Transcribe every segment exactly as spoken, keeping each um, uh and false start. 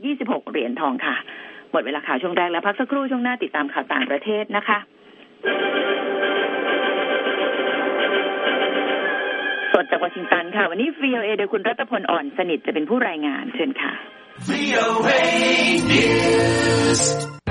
ยี่สิบหกเหรียญทองค่ะหมดเวลาข่าวช่วงแรกแล้วพักสักครู่ช่วงหน้าติดตามข่าวต่างประเทศนะคะสดจากวอชิงตันค่ะวันนี้ วี โอ เอ โดยคุณรัตพลอ่อนสนิทจะเป็นผู้รายงานเชิญค่ะ วี โอ เอ News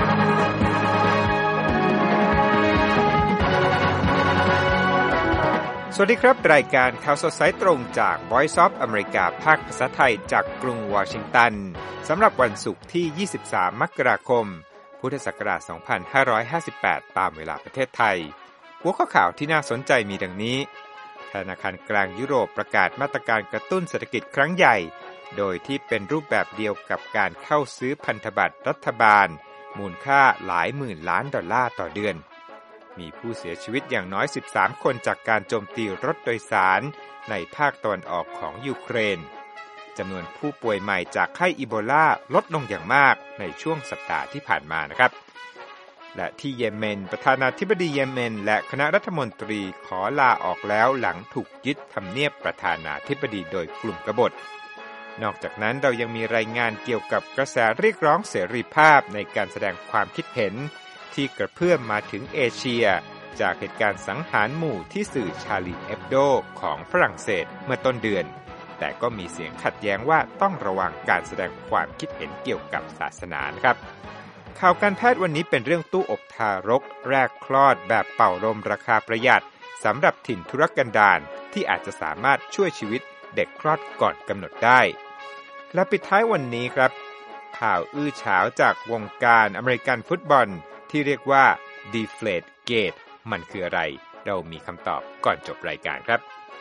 สวัสดีครับรายการข่าวสดสายตรงจาก Voice of America ภาคภาษาไทยจากกรุงวอชิงตันสำหรับวันศุกร์ที่ยี่สิบสามมกราคมพุทธศักราชสองพันห้าร้อยห้าสิบแปดตามเวลาประเทศไทยหัวข้อข่าวที่น่าสนใจมีดังนี้ธนาคารกลางยุโรปประกาศมาตรการกระตุ้นเศรษฐกิจครั้งใหญ่โดยที่เป็นรูปแบบเดียวกับการเข้าซื้อพันธบัตรรัฐบาลมูลค่าหลายหมื่นล้านดอลลาร์ต่อเดือนมีผู้เสียชีวิตอย่างน้อยสิบสามคนจากการโจมตีรถโดยสารในภาคตะวันออกของยูเครนจำนวนผู้ป่วยใหม่จากไข้อีโบลาลดลงอย่างมากในช่วงสัปดาห์ที่ผ่านมานะครับและที่เยเมนประธานาธิบดีเยเมนและคณะรัฐมนตรีขอลาออกแล้วหลังถูกยึดทำเนียบประธานาธิบดีโดยกลุ่มกบฏนอกจากนั้นเรายังมีรายงานเกี่ยวกับกระแสเรียกร้องเสรีภาพในการแสดงความคิดเห็นที่กระเพื่อมมาถึงเอเชียจากเหตุการณ์สังหารหมู่ที่สื่อชาลีเอฟโดของฝรั่งเศสเมื่อต้นเดือนแต่ก็มีเสียงขัดแย้งว่าต้องระวังการแสดงความคิดเห็นเกี่ยวกับศาสนานะครับข่าวการแพทย์วันนี้เป็นเรื่องตู้อบทารกแรกคลอดแบบเป่าลมราคาประหยัดสำหรับถิ่นทุรกันดารที่อาจจะสามารถช่วยชีวิตเด็กคลอดก่อนกำหนดได้และปิดท้ายวันนี้ครับข่าวอื้อฉาวจากวงการอเมริกันฟุตบอลที่เรียกว่า Deflate Gate มันคืออะไรเรามีคำตอบก่อนจบรายการครับ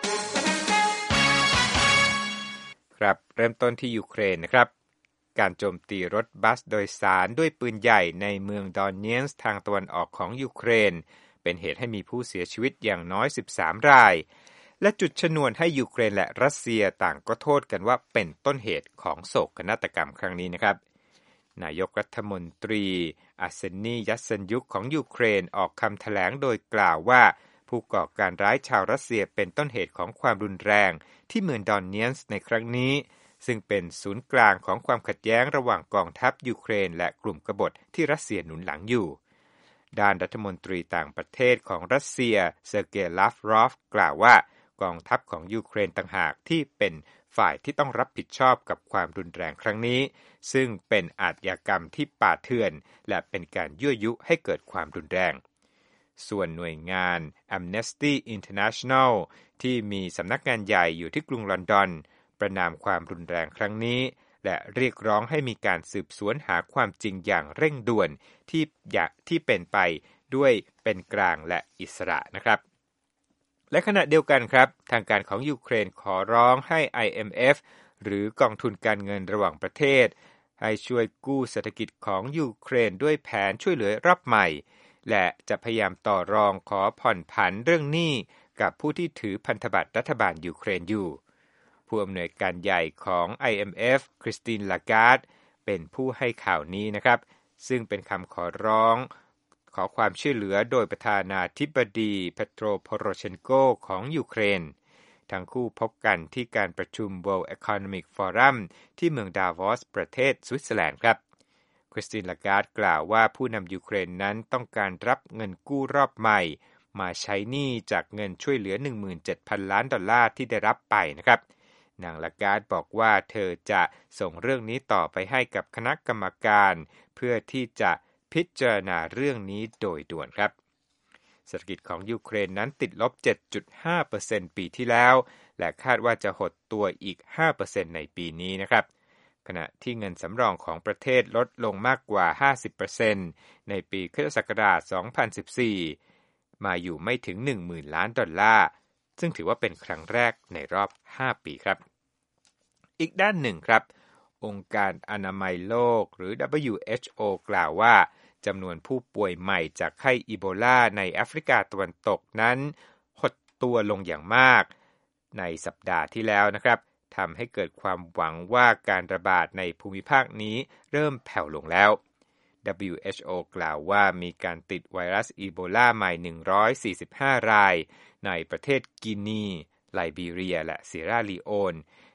ครับเริ่มต้นที่ยูเครนนะครับการโจมตีรถบัสโดยสารด้วยปืนใหญ่ในเมืองดอนเนียนส์ทางตะวันออกของยูเครนเป็นเหตุให้มีผู้เสียชีวิตอย่างน้อยสิบสามรายและจุดชนวนให้ยูเครนและรัสเซียต่างก็โทษกันว่าเป็นต้นเหตุของโศกนาฏกรรมครั้งนี้นะครับนายกรัฐมนตรีอาร์เซนี ยัตเซนยุคของยูเครนออกคำแถลงโดยกล่าวว่าผู้ก่อการร้ายชาวรัสเซียเป็นต้นเหตุของความรุนแรงที่เมืองดอนเนียนส์ในครั้งนี้ซึ่งเป็นศูนย์กลางของความขัดแย้งระหว่างกองทัพยูเครนและกลุ่มกบฏที่รัสเซียหนุนหลังอยู่ด้านรัฐมนตรีต่างประเทศของรัสเซียเซอร์เกย์ ลาฟรอฟกล่าวว่ากองทัพของยูเครนต่างหากที่เป็นฝ่ายที่ต้องรับผิดชอบกับความรุนแรงครั้งนี้ซึ่งเป็นอาชญากรรมที่ป่าเถื่อนและเป็นการยั่วยุให้เกิดความรุนแรงส่วนหน่วยงาน Amnesty International ที่มีสำนักงานใหญ่อยู่ที่กรุงลอนดอนประนามความรุนแรงครั้งนี้และเรียกร้องให้มีการสืบสวนหาความจริงอย่างเร่งด่วนที่อยากที่เป็นไปด้วยเป็นกลางและอิสระนะครับและขณะเดียวกันครับทางการของยูเครนขอร้องให้ ไอ เอ็ม เอฟ หรือกองทุนการเงินระหว่างประเทศให้ช่วยกู้เศรษฐกิจของยูเครนด้วยแผนช่วยเหลือรอบใหม่และจะพยายามต่อรองขอผ่อนผันเรื่องหนี้กับผู้ที่ถือพันธบัตรรัฐบาลยูเครนอยู่ผู้อำนวยการใหญ่ของ ไอ เอ็ม เอฟ คริสติน ลาการ์ดเป็นผู้ให้ข่าวนี้นะครับซึ่งเป็นคำขอร้องขอความช่วยเหลือโดยประธานาธิบดีเปโตร โพโรเชนโกของยูเครนทั้งคู่พบกันที่การประชุม World Economic Forum ที่เมืองดาวอสประเทศสวิตเซอร์แลนด์ครับคริสติน ลาการ์ดกล่าวว่าผู้นำยูเครนนั้นต้องการรับเงินกู้รอบใหม่มาใช้หนี้จากเงินช่วยเหลือ หนึ่งหมื่นเจ็ดพัน ล้านดอลลาร์ที่ได้รับไปนะครับนาง ลาการ์ดบอกว่าเธอจะส่งเรื่องนี้ต่อไปให้กับคณะกรรมการเพื่อที่จะพิจารณาเรื่องนี้โดยด่วนครับเศรษฐกิจของยูเครนนั้นติดลบ เจ็ดจุดห้าเปอร์เซ็นต์ ปีที่แล้วและคาดว่าจะหดตัวอีก ห้าเปอร์เซ็นต์ ในปีนี้นะครับขณะที่เงินสำรองของประเทศลดลงมากกว่า ห้าสิบเปอร์เซ็นต์ ในปีค.ศ. สองพันสิบสี่มาอยู่ไม่ถึง หนึ่งหมื่น ล้านดอลลาร์ซึ่งถือว่าเป็นครั้งแรกในรอบห้าปีครับอีกด้านหนึ่งครับองค์การอนามัยโลกหรือ ดับเบิลยู เอช โอ กล่าวว่าจำนวนผู้ป่วยใหม่จากไข้อีโบลาในแอฟริกาตะวันตกนั้นหดตัวลงอย่างมากในสัปดาห์ที่แล้วนะครับทำให้เกิดความหวังว่าการระบาดในภูมิภาคนี้เริ่มแผ่วลงแล้ว ดับเบิลยู เอช โอ กล่าวว่ามีการติดไวรัสอีโบลาใหม่หนึ่งร้อยสี่สิบห้ารายในประเทศกินีไลบีเรียและเซียราลีโอน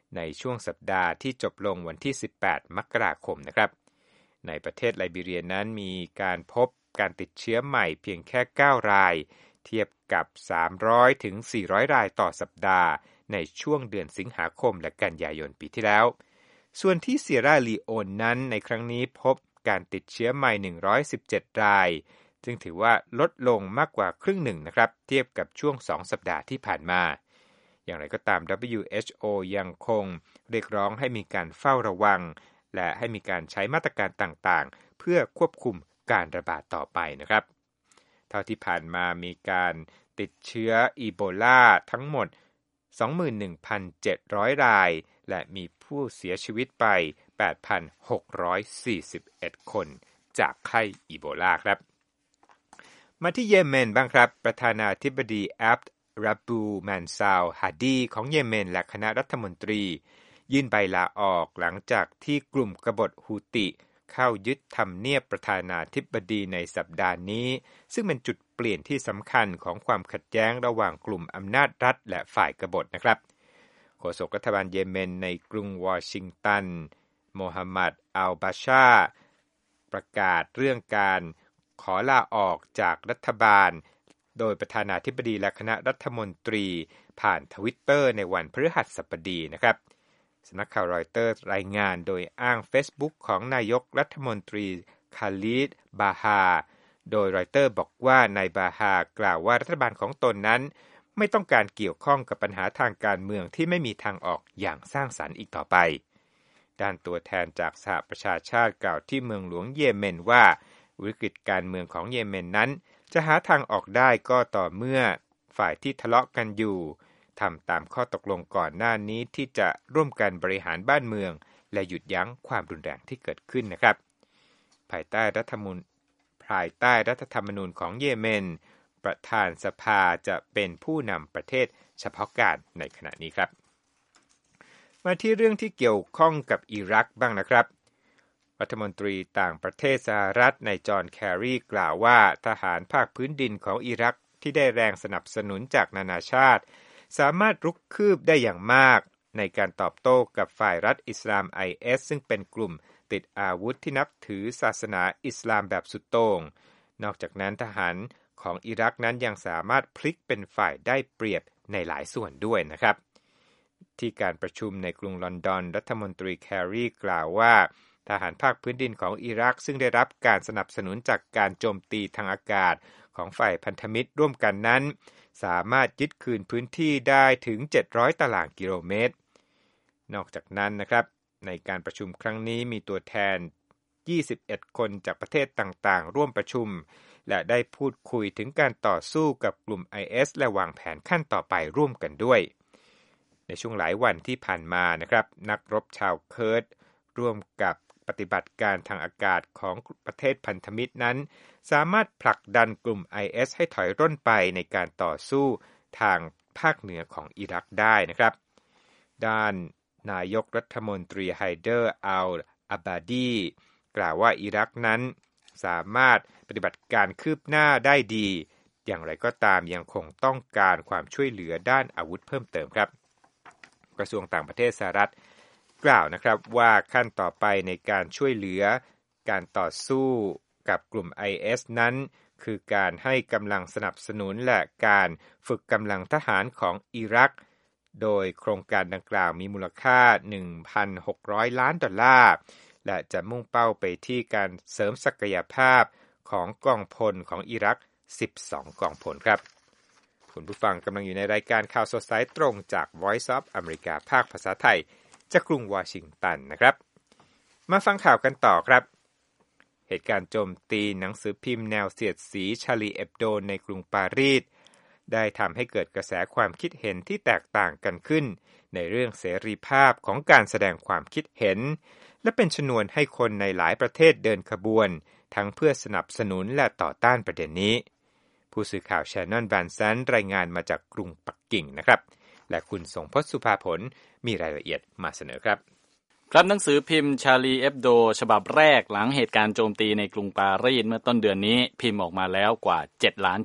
ในช่วงสัปดาห์ที่จบลงวันที่สิบแปดมกราคมนะครับในประเทศไลบีเรียนั้นมีการพบการติดเชื้อใหม่เพียงแค่เก้ารายเทียบกับสามร้อยถึงสี่ร้อยรายต่อสัปดาห์ในช่วงเดือนสิงหาคมและกันยายนปีที่แล้วส่วนที่เซียราลีโอนนั้นในครั้งนี้พบการติดเชื้อใหม่หนึ่งร้อยสิบเจ็ดรายซึ่งถือว่าลดลงมากกว่าครึ่งหนึ่งนะครับเทียบกับช่วงสองสัปดาห์ที่ผ่านมาอย่างไรก็ตาม ดับเบิลยู เอช โอ ยังคงเรียกร้องให้มีการเฝ้าระวังและให้มีการใช้มาตรการต่างๆเพื่อควบคุมการระบาดต่อไปนะครับเท่าที่ผ่านมามีการติดเชื้ออีโบลาทั้งหมด สองหมื่นหนึ่งพันเจ็ดร้อย รายและมีผู้เสียชีวิตไป แปดพันหกร้อยสี่สิบเอ็ด คนจากไข้อีโบลาครับมาที่เยเมนบ้างครับประธานาธิบดีอับรับบูแมนซาวฮาดีของเยเมนและคณะรัฐมนตรียื่นใบลาออกหลังจากที่กลุ่มกบฏฮูติเข้ายึดทำเนียบประธานาธิบดีในสัปดาห์นี้ซึ่งเป็นจุดเปลี่ยนที่สำคัญของความขัดแย้งระหว่างกลุ่มอำนาจรัฐและฝ่ายกบฏนะครับโฆษกรัฐบาลเยเมนในกรุงวอชิงตันโมฮัมหมัดอัลบาชาประกาศเรื่องการขอลาออกจากรัฐบาลโดยประธานาธิบดีและคณะรัฐมนตรีผ่านทวิตเตอร์ในวันพฤหัสบดีนะครับสำนักข่าวรอยเตอร์รายงานโดยอ้าง Facebook ของนายกรัฐมนตรีคาลิดบาฮาโดยรอยเตอร์บอกว่านายบาฮากล่าวว่ารัฐบาลของตนนั้นไม่ต้องการเกี่ยวข้องกับปัญหาทางการเมืองที่ไม่มีทางออกอย่างสร้างสรรค์อีกต่อไปด้านตัวแทนจากสหประชาชาติกล่าวที่เมืองหลวงเยเมนว่าวิกฤตการเมืองของเยเมนนั้นจะหาทางออกได้ก็ต่อเมื่อฝ่ายที่ทะเลาะกันอยู่ทำตามข้อตกลงก่อนหน้านี้ที่จะร่วมกันบริหารบ้านเมืองและหยุดยั้งความรุนแรงที่เกิดขึ้นนะครับภายใต้รัฐธรรมนูญภายใต้รัฐธรรมนูญของเยเมนประธานสภาจะเป็นผู้นำประเทศเฉพาะการในขณะนี้ครับมาที่เรื่องที่เกี่ยวข้องกับอิรักบ้างนะครับรัฐมนตรีต่างประเทศสหรัฐนายจอห์นแคร์รีกล่าวว่าทหารภาคพื้นดินของอิรักที่ได้แรงสนับสนุนจากนานาชาติสามารถรุกคืบได้อย่างมากในการตอบโต้กับฝ่ายรัฐอิสลาม ไอ เอส ซึ่งเป็นกลุ่มติดอาวุธที่นับถือศาสนาอิสลามแบบสุดโต่งนอกจากนั้นทหารของอิรักนั้นยังสามารถพลิกเป็นฝ่ายได้เปรียบในหลายส่วนด้วยนะครับที่การประชุมในกรุงลอนดอนรัฐมนตรีแคร์รีกล่าวว่าทหารภาคพื้นดินของอิรักซึ่งได้รับการสนับสนุนจากการโจมตีทางอากาศของฝ่ายพันธมิตรร่วมกันนั้นสามารถยึดคืนพื้นที่ได้ถึงเจ็ดร้อยตารางกิโลเมตรนอกจากนั้นนะครับในการประชุมครั้งนี้มีตัวแทนยี่สิบเอ็ดคนจากประเทศต่างๆร่วมประชุมและได้พูดคุยถึงการต่อสู้กับกลุ่ม ไอ เอส และวางแผนขั้นต่อไปร่วมกันด้วยในช่วงหลายวันที่ผ่านมานะครับนักรบชาวเคิร์ดร่วมกับปฏิบัติการทางอากาศของประเทศพันธมิตรนั้นสามารถผลักดันกลุ่ม ไอ เอส ให้ถอยร่นไปในการต่อสู้ทางภาคเหนือของอิรักได้นะครับด้านนายกรัฐมนตรีไฮเดอร์อัลอาบาดีกล่าวว่าอิรักนั้นสามารถปฏิบัติการคืบหน้าได้ดีอย่างไรก็ตามยังคงต้องการความช่วยเหลือด้านอาวุธเพิ่มเติมครับกระทรวงต่างประเทศสหรัฐกล่าวนะครับว่าขั้นต่อไปในการช่วยเหลือการต่อสู้กับกลุ่ม ไอ เอส นั้นคือการให้กำลังสนับสนุนและการฝึกกำลังทหารของอิรักโดยโครงการดังกล่าวมีมูลค่า หนึ่งพันหกร้อย ล้านดอลลาร์และจะมุ่งเป้าไปที่การเสริมศักยภาพของกองพลของอิรักสิบสองกองพลครับคุณผู้ฟังกำลังอยู่ในรายการข่าวสดสายตรงจาก Voice of America ภาคภาษาไทยจากกรุงวอชิงตันนะครับมาฟังข่าวกันต่อครับเหตุการณ์โจมตีหนังสือพิมพ์แนวเสียดสี Charlie Hebdo ในกรุงปารีสได้ทำให้เกิดกระแสความคิดเห็นที่แตกต่างกันขึ้นในเรื่องเสรีภาพของการแสดงความคิดเห็นและเป็นชนวนให้คนในหลายประเทศเดินขบวนทั้งเพื่อสนับสนุนและต่อต้านประเด็นนี้ผู้สื่อข่าวแชนนอนแวนแซนรายงานมาจากกรุงปักกิ่งนะครับและคุณสงพจน์สุภาผลมีรายละเอียดมาเสนอครับครับหนังสือพิมพ์ Charlie Hebdo ฉบับแรกหลังเหตุการณ์โจมตีในกรุงปารีสเมื่อต้นเดือนนี้พิมพ์ออกมาแล้วกว่าเจ็ดล้านฉบับ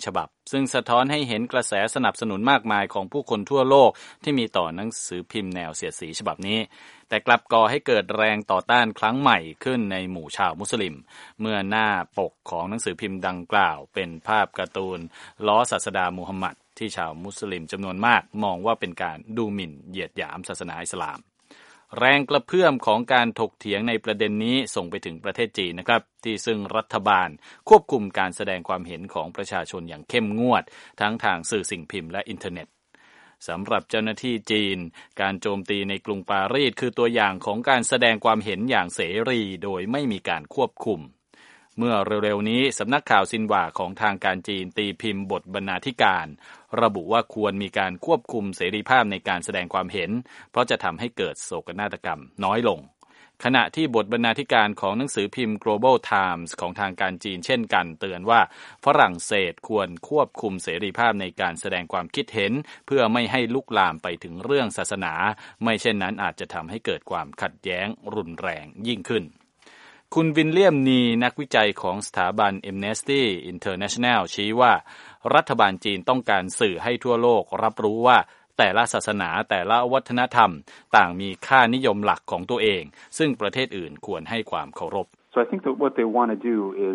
ซึ่งสะท้อนให้เห็นกระแสสนับสนุนมากมายของผู้คนทั่วโลกที่มีต่อหนังสือพิมพ์แนวเสียดสีฉบับนี้แต่กลับก่อให้เกิดแรงต่อต้านครั้งใหม่ขึ้นในหมู่ชาวมุสลิมเมื่อหน้าปกของหนังสือพิมพ์ดังกล่าวเป็นภาพการ์ตูนล้อศาสดามูฮัมหมัดที่ชาวมุสลิมจำนวนมากมองว่าเป็นการดูหมิ่นเหยียดหยามศาสนาอิสลามแรงกระเพื่อมของการถกเถียงในประเด็นนี้ส่งไปถึงประเทศจีนนะครับที่ซึ่งรัฐบาลควบคุมการแสดงความเห็นของประชาชนอย่างเข้มงวดทั้งทางสื่อสิ่งพิมพ์และอินเทอร์เน็ตสำหรับเจ้าหน้าที่จีนการโจมตีในกรุงปารีสคือตัวอย่างของการแสดงความเห็นอย่างเสรีโดยไม่มีการควบคุมเมื่อเร็วๆนี้สำนักข่าวซินหว่าของทางการจีนตีพิมพ์บทบรรณาธิการระบุว่าควรมีการควบคุมเสรีภาพในการแสดงความเห็นเพราะจะทำให้เกิดโศกนาฏกรรมน้อยลงขณะที่บทบรรณาธิการของหนังสือพิมพ์ Global Times ของทางการจีนเช่นกันเตือนว่าฝรั่งเศสควรควบคุมเสรีภาพในการแสดงความคิดเห็นเพื่อไม่ให้ลุกลามไปถึงเรื่องศาสนาไม่เช่นนั้นอาจจะทำให้เกิดความขัดแย้งรุนแรงยิ่งขึ้นคุณวินเลียมนีนักวิจัยของสถาบัน Amnesty International ชี้ว่ารัฐบาลจีนต้องการสื่อให้ทั่วโลกรับรู้ว่าแต่ละศาสนาแต่ละวัฒนธรรมต่างมีค่านิยมหลักของตัวเองซึ่งประเทศอื่นควรให้ความเคารพ So I think that what they want to do is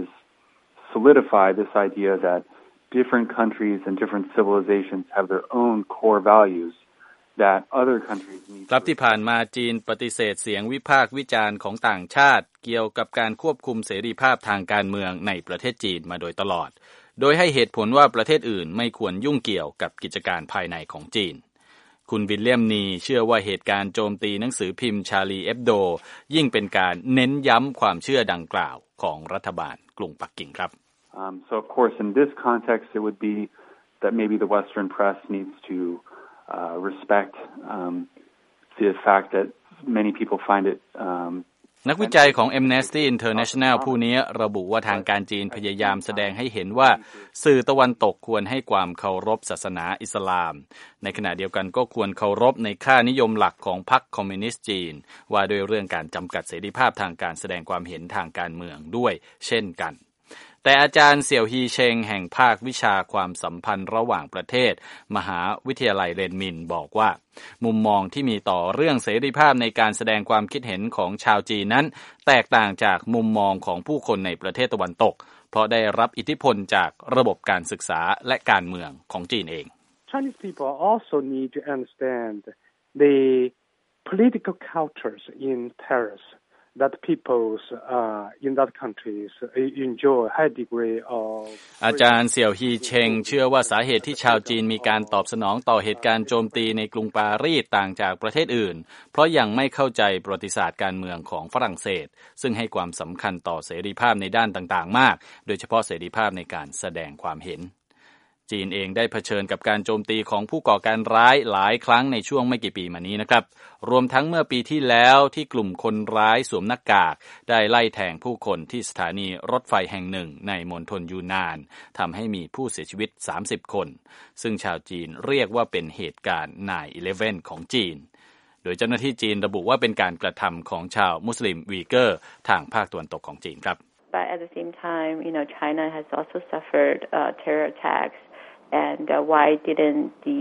solidify this idea that different countries and different civilizations have their own core values that other countries need ครับที่ผ่านมาจีนปฏิเสธเสียงวิพากษ์วิจารณ์ของต่างชาติเกี่ยวกับการควบคุมเสรีภาพทางการเมืองในประเทศจีนมาโดยตลอดโดยให้เหตุผลว่าประเทศอื่นไม่ควรยุ่งเกี่ยวกับกิจการภายในของจีนคุณวิลเลียมนีเชื่อว่าเหตุการณ์โจมตีหนังสือพิมพ์ชาลีเอฟโดยิ่งเป็นการเน้นย้ำความเชื่อดังกล่าวของรัฐบาลกรุงปักกิ่งครับ um, so of course in this context it would be that maybe the Western press needs to uh, respect um, the fact that many people find it um, นักวิจัยของ Amnesty International ผู้นี้ระบุว่าทางการจีนพยายามแสดงให้เห็นว่าสื่อตะวันตกควรให้ความเคารพศาสนาอิสลามในขณะเดียวกันก็ควรเคารพในค่านิยมหลักของพรรคคอมมิวนิสต์จีนว่าด้วยเรื่องการจำกัดเสรีภาพทางการแสดงความเห็นทางการเมืองด้วยเช่นกันแต่อาจารย์เสี่ยวฮีเชงแห่งภาควิชาความสัมพันธ์ระหว่างประเทศมหาวิทยาลัยเรนมินบอกว่ามุมมองที่มีต่อเรื่องเสรีภาพในการแสดงความคิดเห็นของชาวจีนนั้นแตกต่างจากมุมมองของผู้คนในประเทศตะวันตกเพราะได้รับอิทธิพลจากระบบการศึกษาและการเมืองของจีนเอง Chinese people also need to understand the political cultures in Paris.that peoples uh, in that countries enjoy high degree of อาจารย์เสี่ยวฮีเชงเชื่อว่าสาเหตุที่ชาวจีนมีการตอบสนองต่อเหตุการณ์โจมตีในกรุงปารีสต่างจากประเทศอื่นเพราะยังไม่เข้าใจประวัติศาสตร์การเมืองของฝรั่งเศสซึ่งให้ความสำคัญต่อเสรีภาพในด้านต่างๆมากโดยเฉพาะเสรีภาพในการแสดงความเห็นจีนเองได้เผชิญกับการโจมตีของผู้ก่อการร้ายหลายครั้งในช่วงไม่กี่ปีมานี้นะครับรวมทั้งเมื่อปีที่แล้วที่กลุ่มคนร้ายสวมหน้ากากได้ไล่แทงผู้คนที่สถานีรถไฟแห่งหนึ่งในมณฑลยูนานทำให้มีผู้เสียชีวิตสามสิบคนซึ่งชาวจีนเรียกว่าเป็นเหตุการณ์ ไนน์ อีเลฟเว่น ของจีนโดยเจ้าหน้าที่จีนระบุว่าเป็นการกระทำของชาวมุสลิมวีเกอร์ทางภาคตะวันตกของจีนครับ But at the same time, you know, China has also suffered uh, terror attacks.And uh, why didn't the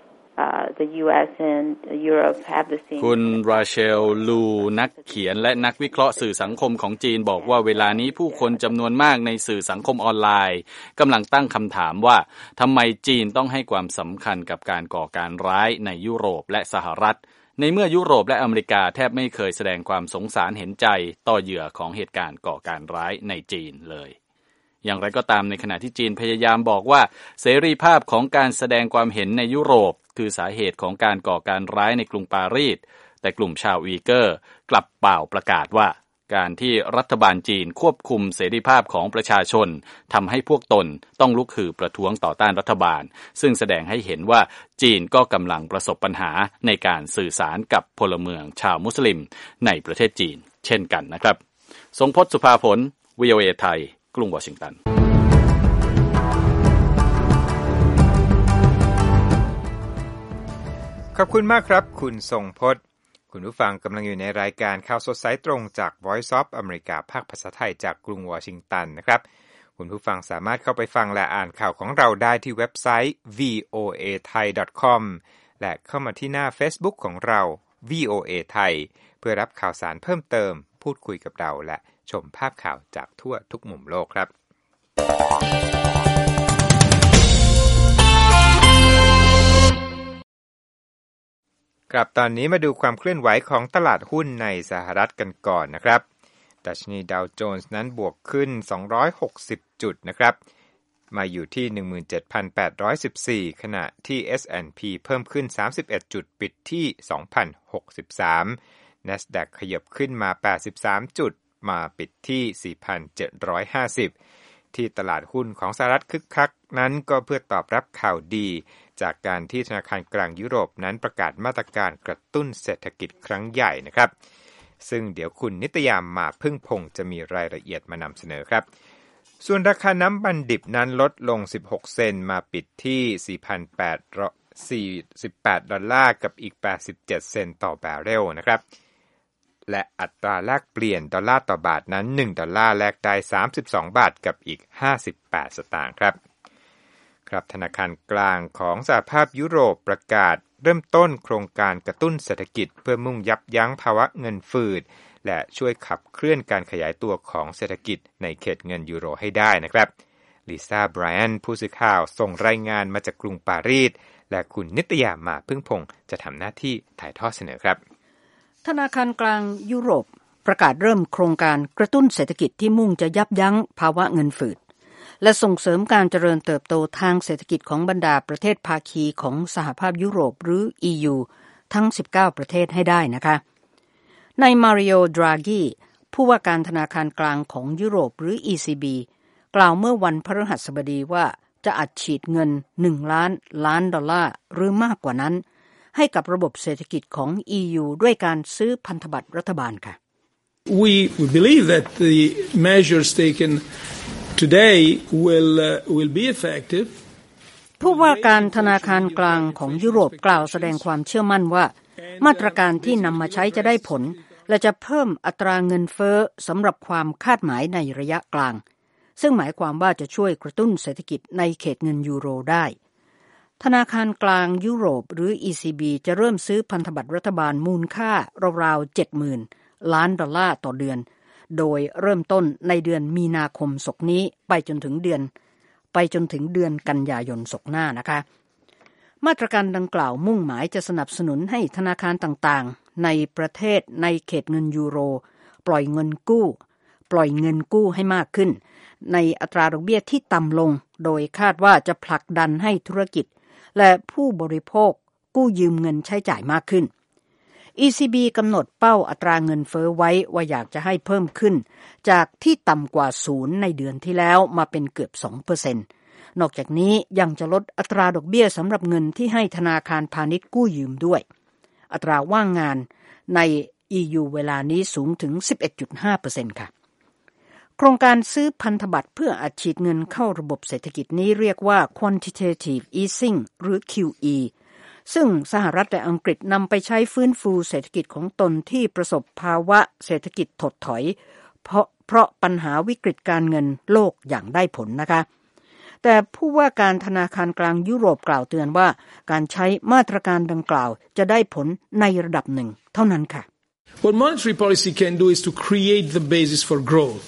uh, the ยู เอส and Europe have the same คุณราเชลลูนักเขียนและนักวิเคราะห์สื่อสังคมของจีนบอกว่าเวลานี้ผู้คนจำนวนมากในสื่อสังคมออนไลน์กำลังตั้งคำถามว่าทำไมจีนต้องให้ความสำคัญกับการก่อการร้ายในยุโรปและสหรัฐในเมื่อยุโรปและอเมริกาแทบไม่เคยแสดงความสงสารเห็นใจต่อเหยื่อของเหตุการณ์ก่อการร้ายในจีนเลยอย่างไรก็ตามในขณะที่จีนพยายามบอกว่าเสรีภาพของการแสดงความเห็นในยุโรปคือสาเหตุของการก่อการร้ายในกรุงปารีสแต่กลุ่มชาวอุยเกอร์กลับเปล่าประกาศว่าการที่รัฐบาลจีนควบคุมเสรีภาพของประชาชนทำให้พวกตนต้องลุกฮือประท้วงต่อต้านรัฐบาลซึ่งแสดงให้เห็นว่าจีนก็กำลังประสบปัญหาในการสื่อสารกับพลเมืองชาวมุสลิมในประเทศจีนเช่นกันนะครับทรงพจน์สุภาผล วี โอ เอ ไทยกรุงวอชิงตันขอบคุณมากครับคุณทรงพจน์คุณผู้ฟังกำลังอยู่ในรายการข่าวสดสายตรงจาก Voice of America ภาคภาษาไทยจากกรุงวอชิงตันนะครับคุณผู้ฟังสามารถเข้าไปฟังและอ่านข่าวของเราได้ที่เว็บไซต์ วี โอ เอ ไทย ดอท คอม และเข้ามาที่หน้า Facebook ของเรา วี โอ เอ ไทยเพื่อรับข่าวสารเพิ่มเติมพูดคุยกับเราและชมภาพข่าวจากทั่วทุกมุมโลกครับกลับตอนนี้มาดูความเคลื่อนไหวของตลาดหุ้นในสหรัฐกันก่อนนะครับดัชนีดาวโจนส์นั้นบวกขึ้นสองร้อยหกสิบจุดนะครับมาอยู่ที่ หนึ่งหมื่นเจ็ดพันแปดร้อยสิบสี่ ขณะที่ เอส แอนด์ พี เพิ่มขึ้นสามสิบเอ็ดจุดปิดที่ สองพันหกสิบสาม NASDAQ ขยับขึ้นมาแปดสิบสามจุดมาปิดที่ สี่พันเจ็ดร้อยห้าสิบ ที่ตลาดหุ้นของสหรัฐคึกคักนั้นก็เพื่อตอบรับข่าวดีจากการที่ธนาคารกลางยุโรปนั้นประกาศมาตรการกระตุ้นเศรษฐกิจครั้งใหญ่นะครับซึ่งเดี๋ยวคุณนิตยามมาพึ่งพงจะมีรายละเอียดมานำเสนอครับส่วนราคาน้ำมันดิบนั้นลดลงสิบหกเซนต์มาปิดที่ สี่พันแปดร้อยสี่สิบแปด ดอลลาร์กับอีกแปดสิบเจ็ดเซนต์ต่อบาร์เรลนะครับและอัตราแลกเปลี่ยนดอลลาร์ต่อบาทนั้นหนึ่งดอลลาร์แลกได้สามสิบสองบาทกับอีกห้าสิบแปดสตางค์ครับครับธนาคารกลางของสหภาพยุโรปประกาศเริ่มต้นโครงการกระตุ้นเศรษฐกิจเพื่อมุ่งยับยั้งภาวะเงินฝืดและช่วยขับเคลื่อนการขยายตัวของเศรษฐกิจในเขตเงินยูโรให้ได้นะครับลิซ่าไบรอันผู้สื่อข่าวส่งรายงานมาจากกรุงปารีสและคุณนิตยามาพึ่งพงจะทำหน้าที่ถ่ายทอดเสนอครับธนาคารกลางยุโรปประกาศเริ่มโครงการกระตุ้นเศรษฐกิจที่มุ่งจะยับยั้งภาวะเงินฝืดและส่งเสริมการเจริญเติบโตทางเศรษฐกิจของบรรดาประเทศภาคีของสหภาพยุโรปหรือ อี ยู ทั้งสิบเก้าประเทศให้ได้นะคะนายมาริโอ ดรากีผู้ว่าการธนาคารกลางของยุโรปหรือ อี ซี บี กล่าวเมื่อวันพฤหัสบดีว่าจะอัดฉีดเงินหนึ่งล้านล้านดอลลาร์หรือมากกว่านั้นให้กับระบบเศรษฐกิจของ อี ยู ด้วยการซื้อพันธบัตรรัฐบาลค่ะ We, we believe that the measures taken today will uh, will be effective. ผู้ว่าการธนาคารกลางของยุโรปกล่าวแสดงความเชื่อมั่นว่ามาตรการที่นำมาใช้จะได้ผลและจะเพิ่มอัตราเงินเฟ้อสำหรับความคาดหมายในระยะกลางซึ่งหมายความว่าจะช่วยกระตุ้นเศรษฐกิจในเขตเงินยูโรได้ธนาคารกลางยุโรปหรือ อี ซี บี จะเริ่มซื้อพันธบัตรรัฐบาลมูลค่าราวๆ เจ็ดหมื่น ล้านดอลลาร์ต่อเดือนโดยเริ่มต้นในเดือนมีนาคมศกนี้ไปจนถึงเดือนไปจนถึงเดือนกันยายนศกหน้านะคะมาตรการดังกล่าวมุ่งหมายจะสนับสนุนให้ธนาคารต่างๆในประเทศในเขตเงินยูโรปล่อยเงินกู้ปล่อยเงินกู้ให้มากขึ้นในอัตราดอกเบี้ยที่ต่ำลงโดยคาดว่าจะผลักดันให้ธุรกิจและผู้บริโภคกู้ยืมเงินใช้จ่ายมากขึ้น อี ซี บี กำหนดเป้าอัตราเงินเฟ้อไว้ว่าอยากจะให้เพิ่มขึ้นจากที่ต่ำกว่าศูนย์ในเดือนที่แล้วมาเป็นเกือบ สองเปอร์เซ็นต์ นอกจากนี้ยังจะลดอัตราดอกเบี้ยสำหรับเงินที่ให้ธนาคารพาณิชย์กู้ยืมด้วยอัตราว่างงานใน อี ยู เวลานี้สูงถึง สิบเอ็ดจุดห้าเปอร์เซ็นต์ ค่ะโครงการซื้อพันธบัตรเพื่ออัดฉีดเงินเข้าระบบเศรษฐกิจนี้เรียกว่า quantitative easing หรือ คิว อี ซึ่งสหรัฐและอังกฤษนำไปใช้ฟื้นฟูเศรษฐกิจของตนที่ประสบภาวะเศรษฐกิจถดถอยเพราะเพราะปัญหาวิกฤตการเงินโลกอย่างได้ผลนะคะแต่ผู้ว่าการธนาคารกลางยุโรปกล่าวเตือนว่าการใช้มาตรการดังกล่าวจะได้ผลในระดับหนึ่งเท่านั้นค่ะ What monetary policy can do is to create the basis for growth.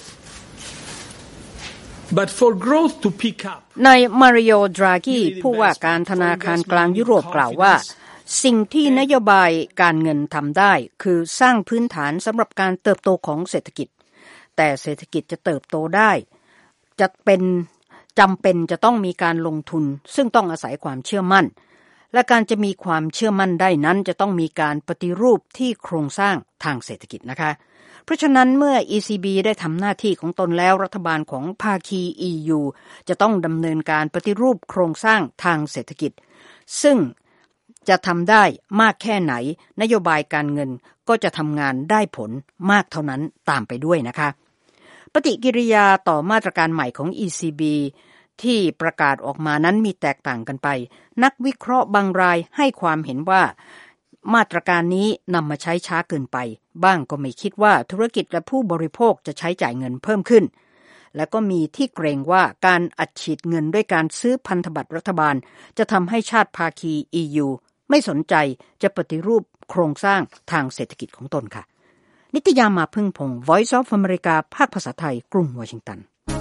But for growth to pick up นายมาริโอ ดรากีผู้ว่าการธนาคารกลางยุโรปกล่าวว่าสิ่งที่นโยบายการเงินทำได้คือสร้างพื้นฐานสำหรับการเติบโตของเศรษฐกิจแต่เศรษฐกิจจะเติบโตได้จะเป็นจำเป็นจะต้องมีการลงทุนซึ่งต้องอาศัยความเชื่อมั่นและการจะมีความเชื่อมั่นได้นั้นจะต้องมีการปฏิรูปที่โครงสร้างทางเศรษฐกิจนะคะเพราะฉะนั้นเมื่อ อี ซี บี ได้ทำหน้าที่ของตนแล้วรัฐบาลของภาคี อี ยู จะต้องดำเนินการปฏิรูปโครงสร้างทางเศรษฐกิจซึ่งจะทำได้มากแค่ไหนนโยบายการเงินก็จะทำงานได้ผลมากเท่านั้นตามไปด้วยนะคะปฏิกิริยาต่อมาตรการใหม่ของ อี ซี บี ที่ประกาศออกมานั้นมีแตกต่างกันไปนักวิเคราะห์บางรายให้ความเห็นว่ามาตรการนี้นำมาใช้ช้าเกินไปบ้างก็ไม่คิดว่าธุรกิจและผู้บริโภคจะใช้จ่ายเงินเพิ่มขึ้นและก็มีที่เกรงว่าการอัดฉีดเงินด้วยการซื้อพันธบัตรรัฐบาลจะทำให้ชาติภาคี อี ยู ไม่สนใจจะปฏิรูปโครงสร้างทางเศรษฐกิจของตนค่ะนิตยามาพึ่งพงศ์ Voice of America ภาคภาษาไทยกรุงวอชิงตัน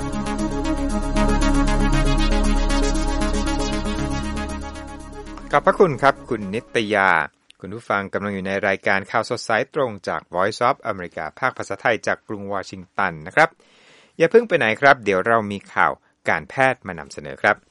ขอบพระคุณครับคุณนิตยาคุณผู้ฟังกำลังอยู่ในรายการข่าวสดสายตรงจาก Voice of America ภาคภาษาไทยจากกรุงวอชิงตันนะครับอย่าเพิ่งไปไหนครับเดี๋ยวเรามีข่าวการแพทย์มานำเสนอครับ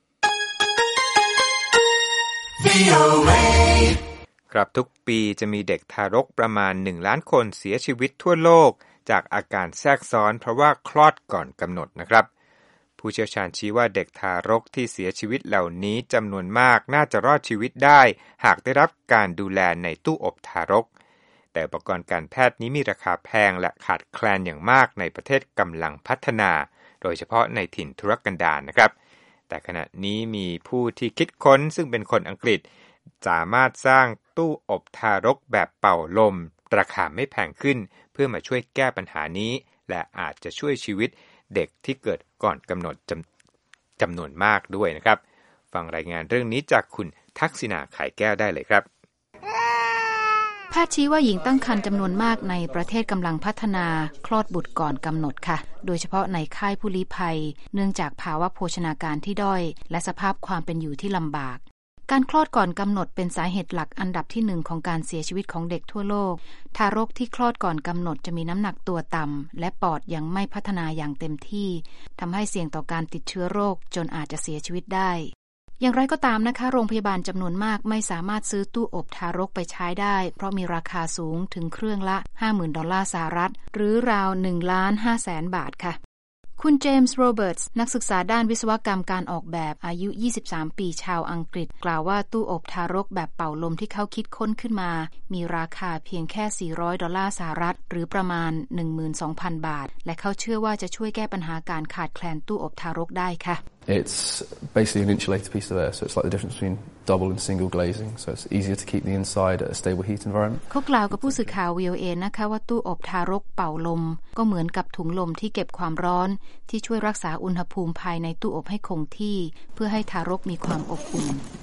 ครับทุกปีจะมีเด็กทารกประมาณหนึ่งล้านคนเสียชีวิตทั่วโลกจากอาการแทรกซ้อนเพราะว่าคลอดก่อนกำหนดนะครับผู้เชี่ยวชาญชี้ว่าเด็กทารกที่เสียชีวิตเหล่านี้จำนวนมากน่าจะรอดชีวิตได้หากได้รับการดูแลในตู้อบทารกแต่อุปกรณ์การแพทย์นี้มีราคาแพงและขาดแคลนอย่างมากในประเทศกำลังพัฒนาโดยเฉพาะในถิ่นทุรกันดารนะครับแต่ขณะนี้มีผู้ที่คิดค้นซึ่งเป็นคนอังกฤษสามารถสร้างตู้อบทารกแบบเป่าลมราคาไม่แพงขึ้นเพื่อมาช่วยแก้ปัญหานี้และอาจจะช่วยชีวิตเด็กที่เกิดก่อนกำหนดจำจำนวนมากด้วยนะครับฟังรายงานเรื่องนี้จากคุณทักษิณาไข่แก้วได้เลยครับแพทย์ชี้ว่าหญิงตั้งครรภ์จำนวนมากในประเทศกำลังพัฒนาคลอดบุตรก่อนกำหนดค่ะโดยเฉพาะในค่ายผู้ลี้ภัยเนื่องจากภาวะโภชนาการที่ด้อยและสภาพความเป็นอยู่ที่ลำบากการคลอดก่อนกำหนดเป็นสาเหตุหลักอันดับที่หนึ่งของการเสียชีวิตของเด็กทั่วโลกทารกที่คลอดก่อนกำหนดจะมีน้ำหนักตัวต่ำและปอดยังไม่พัฒนาอย่างเต็มที่ทำให้เสี่ยงต่อการติดเชื้อโรคจนอาจจะเสียชีวิตได้อย่างไรก็ตามนะคะโรงพยาบาลจำนวนมากไม่สามารถซื้อตู้อบทารกไปใช้ได้เพราะมีราคาสูงถึงเครื่องละ ห้าหมื่น ดอลลาร์สหรัฐหรือราว หนึ่งล้านห้าแสน บาทค่ะคุณเจมส์โรเบิร์ตส์นักศึกษาด้านวิศวกรรมการออกแบบอายุยี่สิบสามปีชาวอังกฤษกล่าวว่าตู้อบทารกแบบเป่าลมที่เขาคิดค้นขึ้นมามีราคาเพียงแค่สี่ร้อยดอลลาร์สหรัฐหรือประมาณ หนึ่งหมื่นสองพัน บาทและเขาเชื่อว่าจะช่วยแก้ปัญหาการขาดแคลนตู้อบทารกได้ค่ะ It's basically an insulated piece of air, so it's like the difference between double and single glazing, so it's easier to keep the inside at a stable heat environment. เขากล่าวกับผู้สื่อข่าว วี โอ เอ นะคะว่าตู้อบทารกเป่าลมก็เหมือนกับถุงลมที่เก็บความร้อนที่ช่วยรักษาอุณหภูมิภายในตู้อบให้คงที่เพื่อให้ทารกมีความอบอุ่น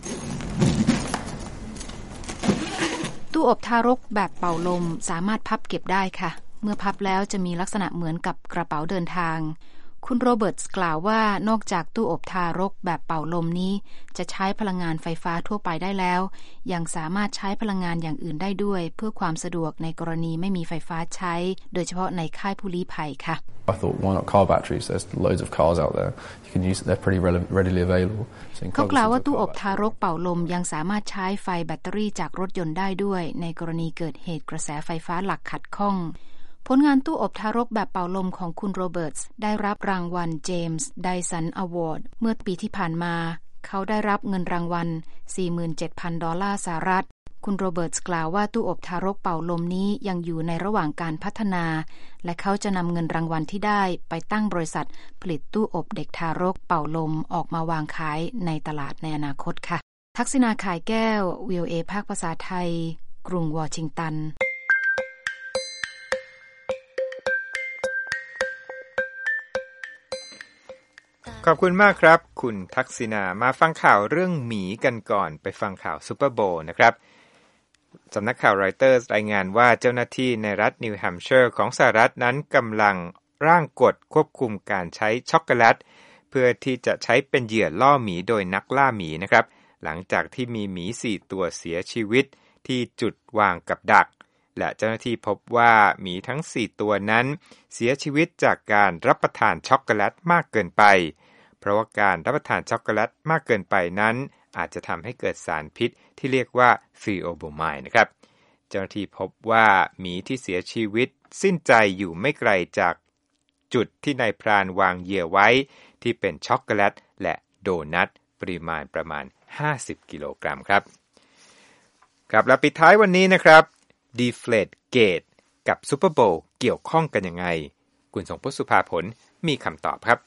ตู้อบทารกแบบเป่าลมสามารถพับเก็บได้ค่ะเมื่อพับแล้วจะมีลักษณะเหมือนกับกระเป๋าเดินทางคุณโรเบิร์ตส์กล่าวว่านอกจากตู้อบทารกแบบเป่าลมนี้จะใช้พลังงานไฟฟ้าทั่วไปได้แล้วยังสามารถใช้พลังงานอย่างอื่นได้ด้วยเพื่อความสะดวกในกรณีไม่มีไฟฟ้าใช้โดยเฉพาะในค่ายผู้ลี้ภัยค่ะ I thought why not car batteries there's loads of cars out there you can use they're pretty readily available เขากล่าวว่าตู้อบทารกเป่าลมยังสามารถใช้ไฟแบตเตอรี่จากรถยนต์ได้ด้วยในกรณีเกิดเหตุกระแสไฟฟ้าหลักขัดข้องผลงานตู้อบทารกแบบเป่าลมของคุณโรเบิร์ตส์ได้รับรางวัลเจมส์ไดสันอวอร์ดเมื่อปีที่ผ่านมาเขาได้รับเงินรางวัล สี่หมื่นเจ็ดพัน ดอลลาร์สหรัฐคุณโรเบิร์ตส์กล่าวว่าตู้อบทารกเป่าลมนี้ยังอยู่ในระหว่างการพัฒนาและเขาจะนำเงินรางวัลที่ได้ไปตั้งบริษัทผลิตตู้อบเด็กทารกเป่าลมออกมาวางขายในตลาดในอนาคตค่ะทักษิณาข่ายแก้ว วี โอ เอ ภาคภาษาไทยกรุงวอชิงตันขอบคุณมากครับคุณทักษิณามาฟังข่าวเรื่องหมีกันก่อนไปฟังข่าวซูเปอร์โบว์นะครับสำนักข่าวรอยเตอร์สรายงานว่าเจ้าหน้าที่ในรัฐนิวแฮมป์เชอร์ของสหรัฐนั้นกำลังร่างกฎควบคุมการใช้ช็อกโกแลตเพื่อที่จะใช้เป็นเหยื่อล่อหมีโดยนักล่าหมีนะครับหลังจากที่มีหมีสี่ตัวเสียชีวิตที่จุดวางกับดักและเจ้าหน้าที่พบว่าหมีทั้งสี่ตัวนั้นเสียชีวิตจากการรับประทานช็อกโกแลตมากเกินไปเพราะว่าการรับประทานช็อกโกแลตมากเกินไปนั้นอาจจะทำให้เกิดสารพิษที่เรียกว่าฟีโอโบไมด์นะครับเจ้าหน้าที่พบว่าหมีที่เสียชีวิตสิ้นใจอยู่ไม่ไกลจากจุดที่นายพรานวางเหยื่อไว้ที่เป็นช็อกโกแลตและโดนัทปริมาณประมาณห้าสิบกิโลกรัมครับครับและปิดท้ายวันนี้นะครับ Deflategate กับ Super Bowl เกี่ยวข้องกันยังไงคุณสงพจน์สุภาผลมีคำตอบครับ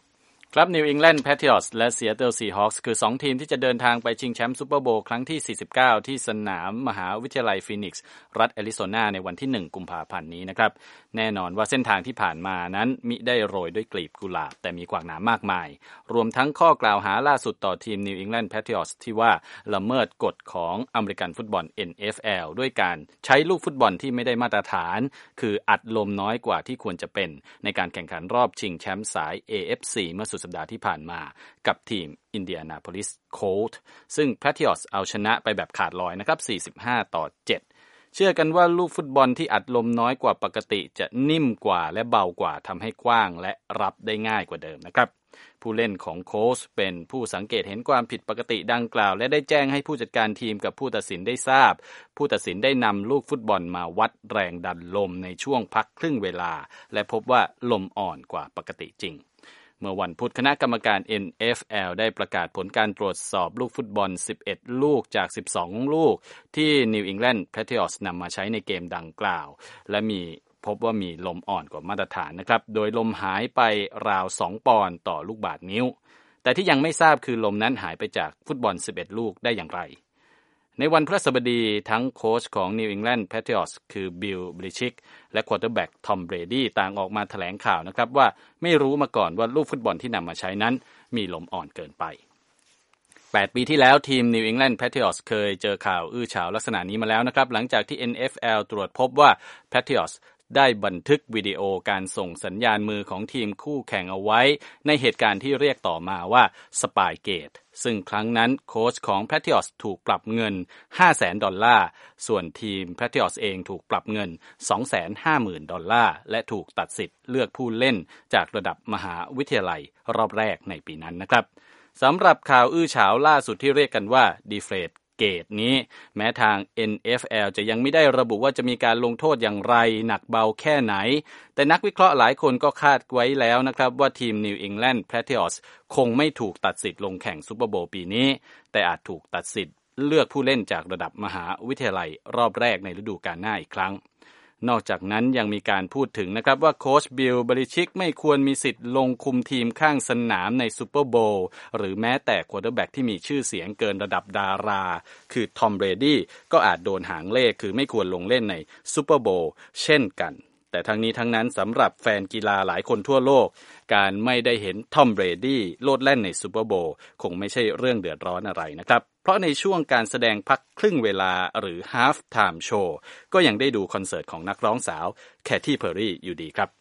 ครับ New England Patriots และ Seattle Seahawks คือสองทีมที่จะเดินทางไปชิงแชมป์ซูเปอร์โบว์ครั้งที่สี่สิบเก้าที่สนามมหาวิทยาลัยฟีนิกซ์รัฐแอริโซนาในวันที่หนึ่งกุมภาพันธ์นี้นะครับแน่นอนว่าเส้นทางที่ผ่านมานั้นมิได้โรยด้วยกลีบกุหลาบแต่มีขวากหนามมากมายรวมทั้งข้อกล่าวหาล่าสุดต่อทีม New England Patriots ที่ว่าละเมิดกฎของอเมริกันฟุตบอล เอ็น เอฟ แอล ด้วยการใช้ลูกฟุตบอลที่ไม่ได้มาตรฐานคืออัดลมน้อยกว่าที่ควรจะเป็นในการแข่งขันรอบชิงแชมป์สาย เอ เอฟ ซี เมื่อสุดสัปดาห์ที่ผ่านมากับทีม Indianapolis Colts ซึ่ง Patriots เอาชนะไปแบบขาดลอยนะครับสี่สิบห้าต่อเจ็ดเชื่อกันว่าลูกฟุตบอลที่อัดลมน้อยกว่าปกติจะนิ่มกว่าและเบากว่าทำให้กว้างและรับได้ง่ายกว่าเดิมนะครับผู้เล่นของโค้ชเป็นผู้สังเกตเห็นความผิดปกติดังกล่าวและได้แจ้งให้ผู้จัดการทีมกับผู้ตัดสินได้ทราบผู้ตัดสินได้นำลูกฟุตบอลมาวัดแรงดันลมในช่วงพักครึ่งเวลาและพบว่าลมอ่อนกว่าปกติจริงเมื่อวันพุธคณะกรรมการ เอ็น เอฟ แอล ได้ประกาศผลการตรวจสอบลูกฟุตบอลสิบเอ็ดลูกจากสิบสองลูกที่ New England Patriots นำมาใช้ในเกมดังกล่าวและมีพบว่ามีลมอ่อนกว่ามาตรฐานนะครับโดยลมหายไปราวสองปอนด์ต่อลูกบาศก์นิ้วแต่ที่ยังไม่ทราบคือลมนั้นหายไปจากฟุตบอลสิบเอ็ดลูกได้อย่างไรในวันพฤหัสบดีทั้งโค้ชของ New England Patriots คือ Bill Belichick และควอเตอร์แบ็ก Tom Brady ต่างออกมาแถลงข่าวนะครับว่าไม่รู้มาก่อนว่าลูกฟุตบอลที่นำมาใช้นั้นมีลมอ่อนเกินไปแปดปีที่แล้วทีม New England Patriots เคยเจอข่าวอื้อฉาวลักษณะนี้มาแล้วนะครับหลังจากที่ เอ็น เอฟ แอล ตรวจพบว่า Patriotsได้บันทึกวิดีโอการส่งสัญญาณมือของทีมคู่แข่งเอาไว้ในเหตุการณ์ที่เรียกต่อมาว่า Spygate ซึ่งครั้งนั้นโค้ชของ Patriots ถูกปรับเงิน ห้าแสน ดอลลาร์ส่วนทีม Patriots เองถูกปรับเงิน สองแสนห้าหมื่น ดอลลาร์และถูกตัดสิทธิ์เลือกผู้เล่นจากระดับมหาวิทยาลัยรอบแรกในปีนั้นนะครับสำหรับข่าวอื้อฉาวล่าสุดที่เรียกกันว่า Deflateเกตนี้แม้ทาง เอ็น เอฟ แอล จะยังไม่ได้ระบุว่าจะมีการลงโทษอย่างไรหนักเบาแค่ไหนแต่นักวิเคราะห์หลายคนก็คาดไว้แล้วนะครับว่าทีม New England Patriots คงไม่ถูกตัดสิทธิ์ลงแข่งซูเปอร์โบว์ปีนี้แต่อาจถูกตัดสิทธิ์เลือกผู้เล่นจากระดับมหาวิทยาลัยรอบแรกในฤดูกาลหน้าอีกครั้งนอกจากนั้นยังมีการพูดถึงนะครับว่าโค้ชบิลเบลิชิกไม่ควรมีสิทธิ์ลงคุมทีมข้างสนามในซูเปอร์โบว์หรือแม้แต่ควอเตอร์แบ็กที่มีชื่อเสียงเกินระดับดาราคือทอมเบรดี้ก็อาจโดนหางเลขคือไม่ควรลงเล่นในซูเปอร์โบว์เช่นกันแต่ทั้งนี้ทั้งนั้นสำหรับแฟนกีฬาหลายคนทั่วโลกการไม่ได้เห็นทอมเบรดี้โลดแล่นในซูเปอร์โบว์คงไม่ใช่เรื่องเดือดร้อนอะไรนะครับเพราะในช่วงการแสดงพักครึ่งเวลาหรือ Half Time Show ก็ยังได้ดูคอนเสิร์ตของนักร้องสาวแคทตี้เพอร์รี่อยู่ดีครับ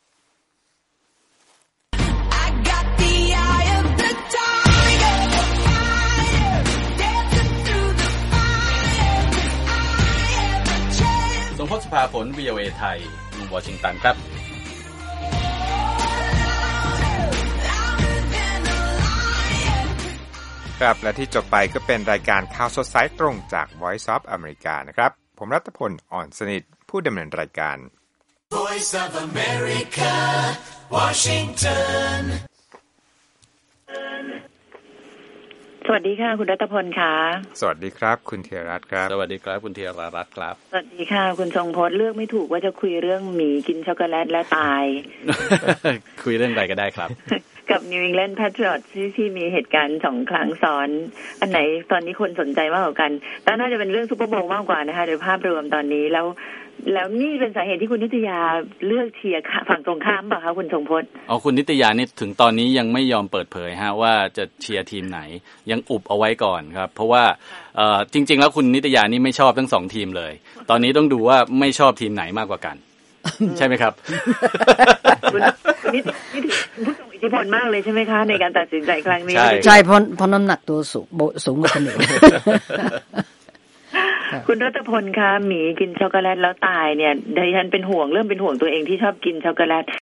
สมพศ สภาผล วี โอ เอ ไทยกรุงวอชิงตันครับครับและที่จบไปก็เป็นรายการข่าวสดสายตรงจาก Voice of America นะครับผมรัตพลอ่อนสนิทผู้ดำเนินรายการ Voice of America Washington สวัสดีค่ะคุณรัตพลค่ะสวัสดีครับคุณธีรรัตน์ครับสวัสดีครับคุณธีรรัตน์ครับสวัสดีค่ะคุณทรงพจน์เลือกไม่ถูกว่าจะคุยเรื่องหมีกินช็อกโกแลตและตายคุยเรื่องอะไรก็ได้ครับกับ New England Patriots ที่ที่มีเหตุการณ์สองครั้งซ้อนอันไหนตอนนี้คนสนใจมากกว่ากันแต่น่าจะเป็นเรื่องซุปเปอร์โบว์มากกว่านะคะโดยภาพรวมตอนนี้แล้วแล้วนี่เป็นสาเหตุที่คุณนิตยาเลือกเชียร์ฝั่งตรงข้ามป่ะคะคุณทรงพจน์อ๋อคุณนิตยานี่ถึงตอนนี้ยังไม่ยอมเปิดเผยฮะว่าจะเชียร์ทีมไหนยังอุบเอาไว้ก่อนครับเพราะว่าเอ่อจริงๆแล้วคุณนิตยานี่ไม่ชอบทั้งสองทีมเลยตอนนี้ต้องดูว่าไม่ชอบทีมไหนมากกว่ากันใช่ไหมครับคุณนี่นี่ถือผู้ทรงอิทธิพลมากเลยใช่ไหมคะในการตัดสินใจครั้งนี้ใช่เพราะเพราะน้ำหนักตัวสูงสูงกว่าคนอื่นคุณรัตพลคะหมีกินช็อกโกแลตแล้วตายเนี่ยดิฉันเป็นห่วงเริ่มเป็นห่วงตัวเองที่ชอบกินช็อกโกแลต